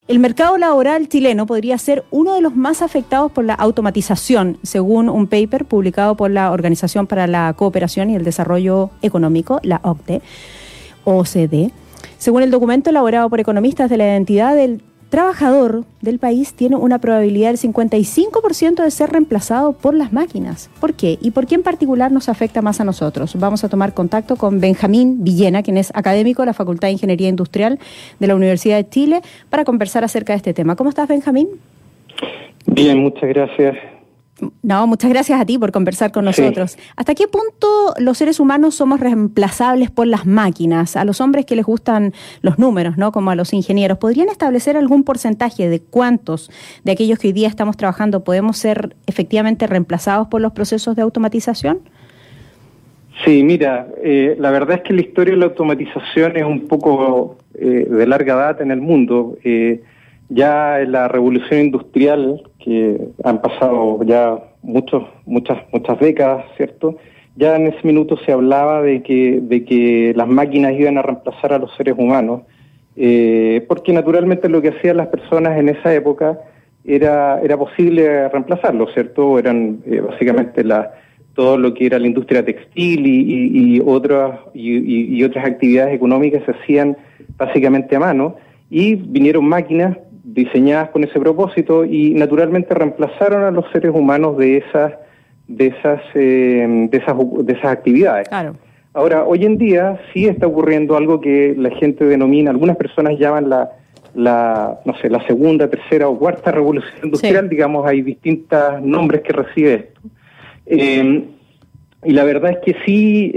El mercado laboral chileno podría ser uno de los más afectados por la automatización, según un paper publicado por la Organización para la Cooperación y el Desarrollo Económico, la OCDE. Según el documento elaborado por economistas de la identidad del trabajador del país, tiene una probabilidad del 55% de ser reemplazado por las máquinas. ¿Por qué? ¿Y por qué en particular nos afecta más a nosotros? Vamos a tomar contacto con Benjamín Villena, quien es académico de la Facultad de Ingeniería Industrial de la Universidad de Chile, para conversar acerca de este tema. ¿Cómo estás, Benjamín? Bien, muchas gracias. No, muchas gracias a ti por conversar con nosotros. Sí. ¿Hasta qué punto los seres humanos somos reemplazables por las máquinas? A los hombres que les gustan los números, ¿no? Como a los ingenieros, ¿podrían establecer algún porcentaje de cuántos de aquellos que hoy día estamos trabajando podemos ser efectivamente reemplazados por los procesos de automatización? Sí, mira, la verdad es que la historia de la automatización es un poco de larga data en el mundo. Ya en la revolución industrial, que han pasado ya muchas décadas, ¿cierto? Ya en ese minuto se hablaba de que las máquinas iban a reemplazar a los seres humanos, porque naturalmente lo que hacían las personas en esa época era posible reemplazarlos, ¿cierto? Eran básicamente todo lo que era la industria textil y otras actividades económicas se hacían básicamente a mano, y vinieron máquinas diseñadas con ese propósito y naturalmente reemplazaron a los seres humanos de esas actividades. Claro. Ahora, hoy en día sí está ocurriendo algo que la gente denomina, algunas personas llaman la segunda, tercera o cuarta revolución industrial. Sí. Digamos, hay distintos nombres que recibe esto. Y la verdad es que sí,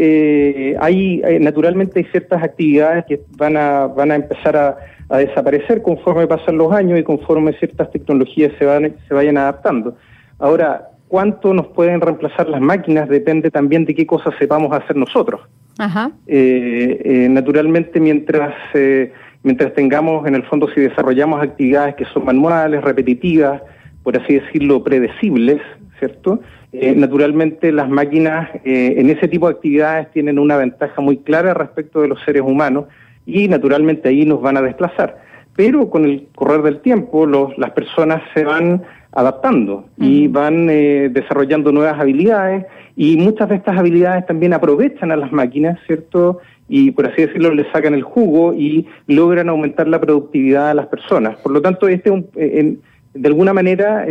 naturalmente hay ciertas actividades que van a empezar a desaparecer conforme pasan los años y conforme ciertas tecnologías se vayan adaptando. Ahora, ¿cuánto nos pueden reemplazar las máquinas? Depende también de qué cosas sepamos hacer nosotros. Ajá. Naturalmente, mientras tengamos, en el fondo, si desarrollamos actividades que son manuales, repetitivas, por así decirlo, predecibles, ¿cierto? Naturalmente las máquinas en ese tipo de actividades tienen una ventaja muy clara respecto de los seres humanos y naturalmente ahí nos van a desplazar. Pero con el correr del tiempo las personas se van adaptando y van desarrollando nuevas habilidades, y muchas de estas habilidades también aprovechan a las máquinas, ¿cierto? Y por así decirlo, le sacan el jugo y logran aumentar la productividad de las personas. Por lo tanto, de alguna manera,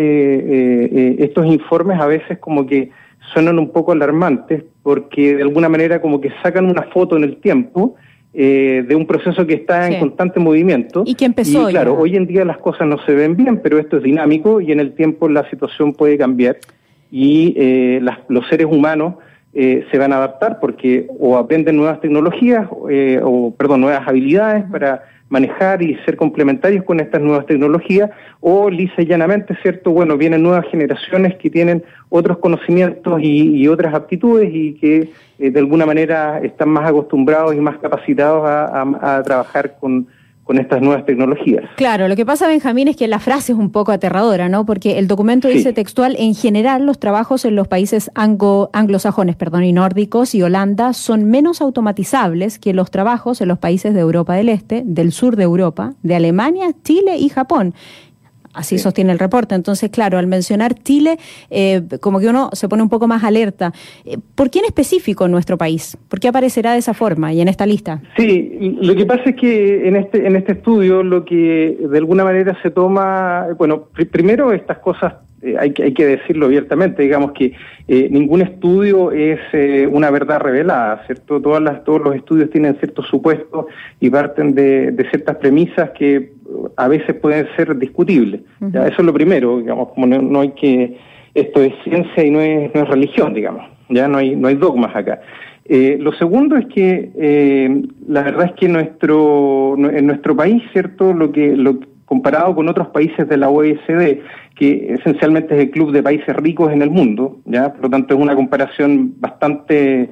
estos informes a veces como que suenan un poco alarmantes, porque de alguna manera como que sacan una foto en el tiempo de un proceso que está en constante movimiento. Y que empezó. Y claro, hoy en día las cosas no se ven bien, pero esto es dinámico y en el tiempo la situación puede cambiar y los seres humanos se van a adaptar porque o aprenden nuevas tecnologías, nuevas habilidades para manejar y ser complementarios con estas nuevas tecnologías, o lisa y llanamente, ¿cierto? Bueno, vienen nuevas generaciones que tienen otros conocimientos y otras aptitudes y que de alguna manera están más acostumbrados y más capacitados a trabajar con estas nuevas tecnologías. Claro, lo que pasa, Benjamín, es que la frase es un poco aterradora, ¿no? Porque el documento dice textual: en general, los trabajos en los países anglosajones, y nórdicos y Holanda son menos automatizables que los trabajos en los países de Europa del Este, del sur de Europa, de Alemania, Chile y Japón. Así sostiene el reporte. Entonces, claro, al mencionar Chile, como que uno se pone un poco más alerta. ¿Por qué en específico en nuestro país? ¿Por qué aparecerá de esa forma y en esta lista? Sí, lo que pasa es que en este estudio lo que de alguna manera se toma, primero estas cosas hay que decirlo abiertamente, digamos que ningún estudio es una verdad revelada, ¿cierto? Todos los estudios tienen ciertos supuestos y parten de ciertas premisas que a veces pueden ser discutibles. ¿Ya? Eso es lo primero, digamos, como no hay que... Esto es ciencia y no es religión, digamos. Ya no hay dogmas acá. Lo segundo es que la verdad es que en nuestro país, ¿cierto? Lo comparado con otros países de la OECD, que esencialmente es el club de países ricos en el mundo, ¿ya? Por lo tanto es una comparación bastante,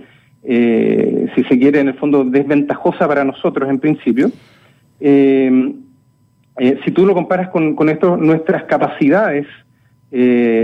si se quiere, en el fondo desventajosa para nosotros en principio. Si tú lo comparas con nuestras capacidades,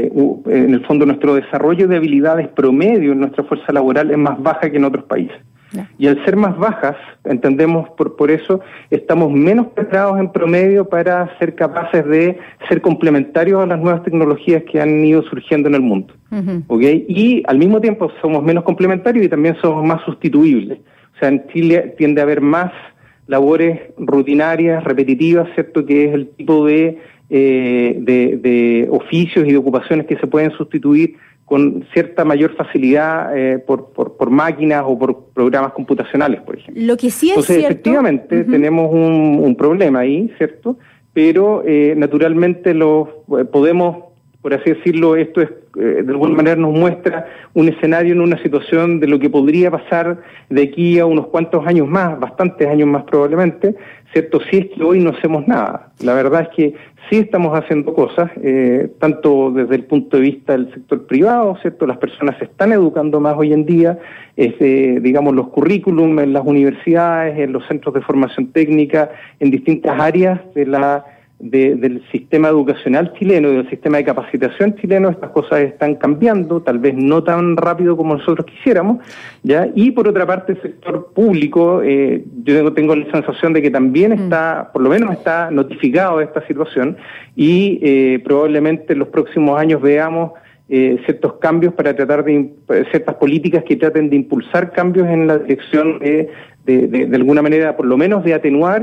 en el fondo nuestro desarrollo de habilidades promedio en nuestra fuerza laboral es más baja que en otros países. No. Y al ser más bajas, entendemos por eso, estamos menos preparados en promedio para ser capaces de ser complementarios a las nuevas tecnologías que han ido surgiendo en el mundo. ¿Okay? Y al mismo tiempo somos menos complementarios y también somos más sustituibles. O sea, en Chile tiende a haber más labores rutinarias, repetitivas, ¿cierto? Que es el tipo de oficios y de ocupaciones que se pueden sustituir con cierta mayor facilidad por máquinas o por programas computacionales, por ejemplo. Lo que sí es Entonces, cierto, efectivamente, tenemos un problema ahí, ¿cierto? Pero naturalmente podemos, por así decirlo, esto es de alguna manera nos muestra un escenario en una situación de lo que podría pasar de aquí a unos cuantos años más, bastantes años más probablemente, ¿cierto? Si es que hoy no hacemos nada. La verdad es que sí estamos haciendo cosas, tanto desde el punto de vista del sector privado, ¿cierto? Las personas se están educando más hoy en día, digamos, los currículum en las universidades, en los centros de formación técnica, en distintas áreas del sistema educacional chileno y del sistema de capacitación chileno. Estas cosas están cambiando, tal vez no tan rápido como nosotros quisiéramos, ¿ya? Y por otra parte, el sector público, yo tengo la sensación de que también está, por lo menos está notificado de esta situación y probablemente en los próximos años veamos ciertos cambios para tratar ciertas políticas que traten de impulsar cambios en la dirección de alguna manera, por lo menos, de atenuar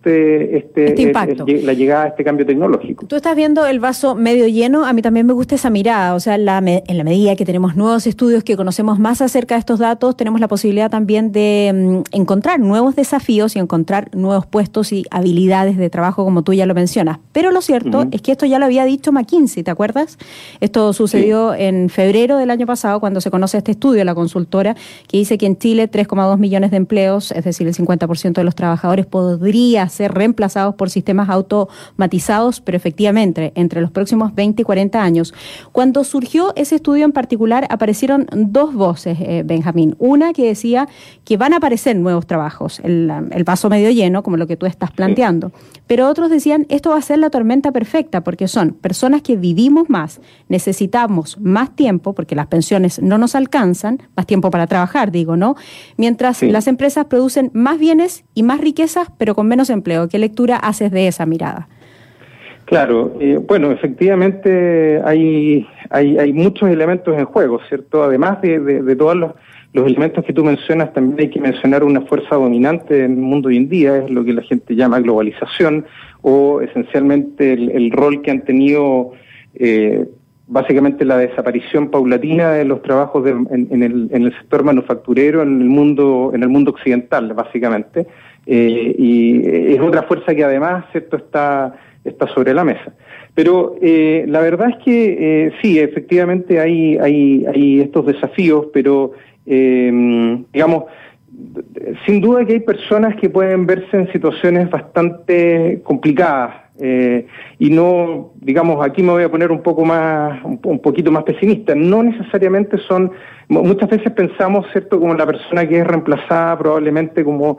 la llegada a este cambio tecnológico. Tú estás viendo el vaso medio lleno. A mí también me gusta esa mirada. O sea, en la medida que tenemos nuevos estudios, que conocemos más acerca de estos datos, tenemos la posibilidad también de encontrar nuevos desafíos y encontrar nuevos puestos y habilidades de trabajo, como tú ya lo mencionas. Pero lo cierto es que esto ya lo había dicho McKinsey, ¿te acuerdas? Esto sucedió en febrero del año pasado, cuando se conoce este estudio de la consultora, que dice que en Chile 3,2 millones de empleos, es decir, el 50% de los trabajadores podría ser reemplazados por sistemas automatizados, pero efectivamente, entre los próximos 20 y 40 años. Cuando surgió ese estudio en particular, aparecieron dos voces, Benjamín. Una que decía que van a aparecer nuevos trabajos, el vaso medio lleno, como lo que tú estás planteando. Pero otros decían, esto va a ser la tormenta perfecta, porque son personas que vivimos más, necesitamos más tiempo, porque las pensiones no nos alcanzan, más tiempo para trabajar, digo, ¿no? Mientras las empresas producen más bienes y más riquezas, pero con menos empleo. ¿Qué lectura haces de esa mirada? Claro, bueno, efectivamente hay muchos elementos en juego, ¿cierto? Además de todos los elementos que tú mencionas, también hay que mencionar una fuerza dominante en el mundo hoy en día, es lo que la gente llama globalización, o esencialmente el rol que han tenido básicamente la desaparición paulatina de los trabajos en el sector manufacturero en el mundo occidental, básicamente, y es otra fuerza que además, ¿cierto?, está sobre la mesa. Pero la verdad es que sí, efectivamente hay estos desafíos, pero digamos, sin duda que hay personas que pueden verse en situaciones bastante complicadas. Y no, digamos, aquí me voy a poner un poquito más pesimista. No necesariamente muchas veces pensamos, ¿cierto?, como la persona que es reemplazada probablemente como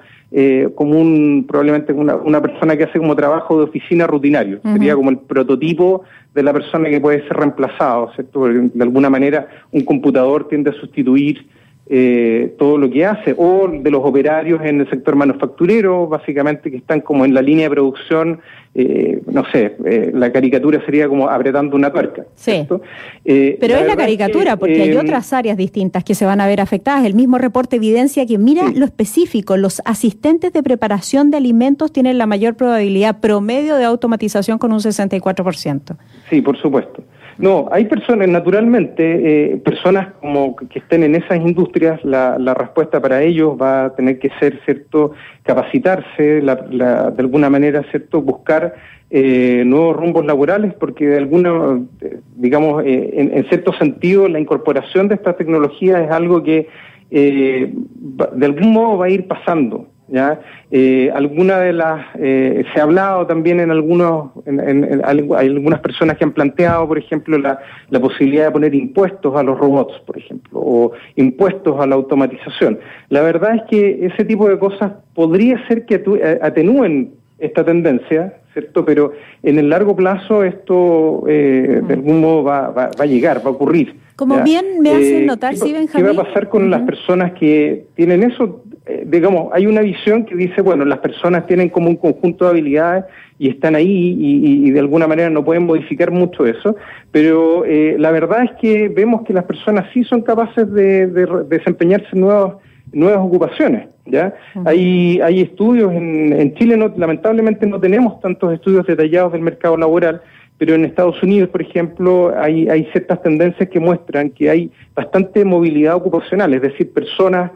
una persona que hace como trabajo de oficina rutinario. Sería como el prototipo de la persona que puede ser reemplazado, ¿cierto? Porque de alguna manera un computador tiende a sustituir todo lo que hace, o de los operarios en el sector manufacturero, básicamente, que están como en la línea de producción, no sé, la caricatura sería como apretando una tuerca. Sí, pero es la caricatura, porque hay otras áreas distintas que se van a ver afectadas. El mismo reporte evidencia que, mira lo específico, los asistentes de preparación de alimentos tienen la mayor probabilidad promedio de automatización con un 64%. Sí, por supuesto. No, hay personas, naturalmente, personas como que estén en esas industrias, la respuesta para ellos va a tener que ser, ¿cierto?, capacitarse, de alguna manera, ¿cierto?, buscar nuevos rumbos laborales, porque digamos, en cierto sentido, la incorporación de estas tecnologías es algo que de algún modo va a ir pasando. ¿Ya? Alguna de se ha hablado también hay algunas personas que han planteado, por ejemplo, la posibilidad de poner impuestos a los robots, por ejemplo, o impuestos a la automatización. La verdad es que ese tipo de cosas podría ser que atenúen esta tendencia, ¿cierto? Pero en el largo plazo esto de algún modo va a llegar, va a ocurrir. Como bien me hacen notar, sí, Benjamín. ¿Qué va a pasar con las personas que tienen eso? digamos, hay una visión que dice, bueno, las personas tienen como un conjunto de habilidades y están ahí y de alguna manera no pueden modificar mucho eso, pero la verdad es que vemos que las personas sí son capaces de desempeñarse en nuevas ocupaciones, ¿ya? Uh-huh. Hay estudios en Chile, lamentablemente no tenemos tantos estudios detallados del mercado laboral, pero en Estados Unidos, por ejemplo, hay ciertas tendencias que muestran que hay bastante movilidad ocupacional, es decir, personas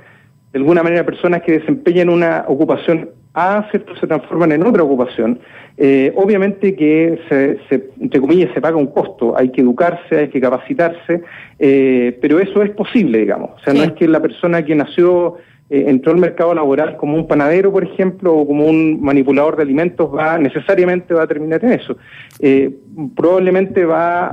que desempeñan una ocupación A, ¿cierto?, se transforman en otra ocupación. Obviamente que entre comillas, se paga un costo, hay que educarse, hay que capacitarse, pero eso es posible, digamos. O sea, sí. No es que la persona que nació, entró al mercado laboral como un panadero, por ejemplo, o como un manipulador de alimentos, necesariamente va a terminar en eso. Probablemente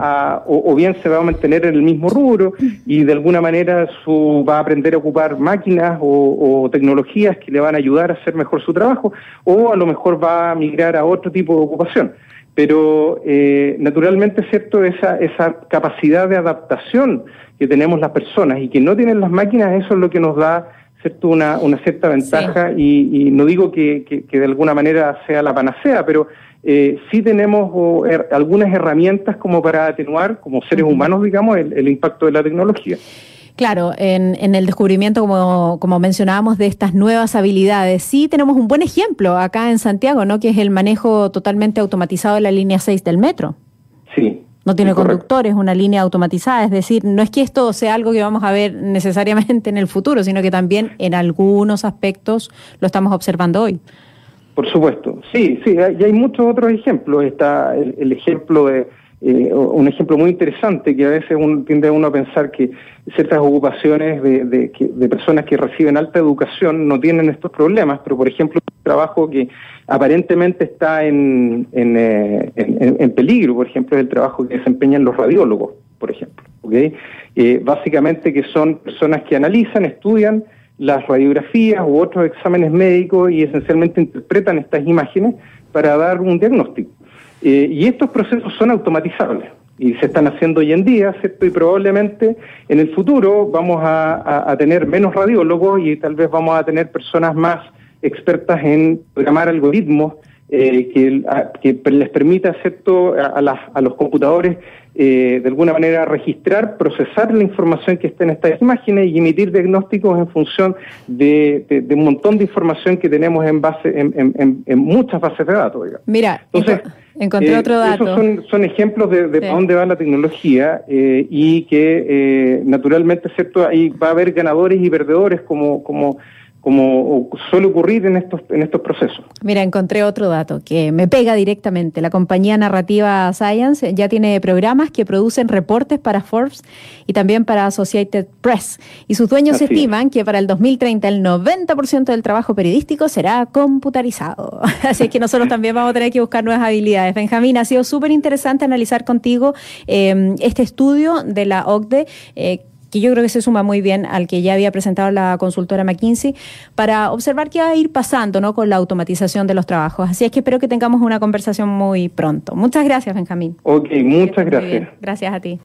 o bien se va a mantener en el mismo rubro y de alguna manera va a aprender a ocupar máquinas o tecnologías que le van a ayudar a hacer mejor su trabajo, o a lo mejor va a migrar a otro tipo de ocupación. Pero naturalmente, ¿cierto?, esa capacidad de adaptación que tenemos las personas y que no tienen las máquinas, eso es lo que nos da, ¿cierto?, una cierta ventaja. Sí. Y no digo que de alguna manera sea la panacea, pero sí tenemos algunas herramientas como para atenuar, como seres humanos, digamos, el impacto de la tecnología. Claro, en el descubrimiento, como mencionábamos, de estas nuevas habilidades, sí tenemos un buen ejemplo acá en Santiago, ¿no?, que es el manejo totalmente automatizado de la línea 6 del metro. Sí. No tiene conductores, una línea automatizada, es decir, no es que esto sea algo que vamos a ver necesariamente en el futuro, sino que también en algunos aspectos lo estamos observando hoy. Por supuesto, sí, y hay muchos otros ejemplos. Está el ejemplo de un ejemplo muy interesante que a veces tiende uno a pensar que ciertas ocupaciones de personas que reciben alta educación no tienen estos problemas, pero por ejemplo un trabajo que aparentemente está en peligro, por ejemplo, es el trabajo que desempeñan los radiólogos, por ejemplo, ¿okay? Básicamente que son personas que analizan, estudian las radiografías u otros exámenes médicos y esencialmente interpretan estas imágenes para dar un diagnóstico. Y estos procesos son automatizables y se están haciendo hoy en día, ¿cierto? Y probablemente en el futuro vamos a tener menos radiólogos y tal vez vamos a tener personas más expertas en programar algoritmos que les permita, ¿cierto?, a los computadores de alguna manera registrar, procesar la información que está en estas imágenes y emitir diagnósticos en función de un montón de información que tenemos en muchas bases de datos, digamos. Mira, entonces encontré otro dato. Esos son ejemplos de sí. Para dónde va la tecnología y que naturalmente, ¿cierto?, ahí va a haber ganadores y perdedores como suele ocurrir en estos procesos. Mira, encontré otro dato que me pega directamente. La compañía Narrativa Science ya tiene programas que producen reportes para Forbes y también para Associated Press. Y sus dueños estiman que para el 2030 el 90% del trabajo periodístico será computarizado. Así es que nosotros también vamos a tener que buscar nuevas habilidades. Benjamín, ha sido súper interesante analizar contigo este estudio de la OCDE, que yo creo que se suma muy bien al que ya había presentado la consultora McKinsey, para observar qué va a ir pasando, ¿no?, con la automatización de los trabajos. Así es que espero que tengamos una conversación muy pronto. Muchas gracias, Benjamín. Ok, muchas gracias. Gracias a ti.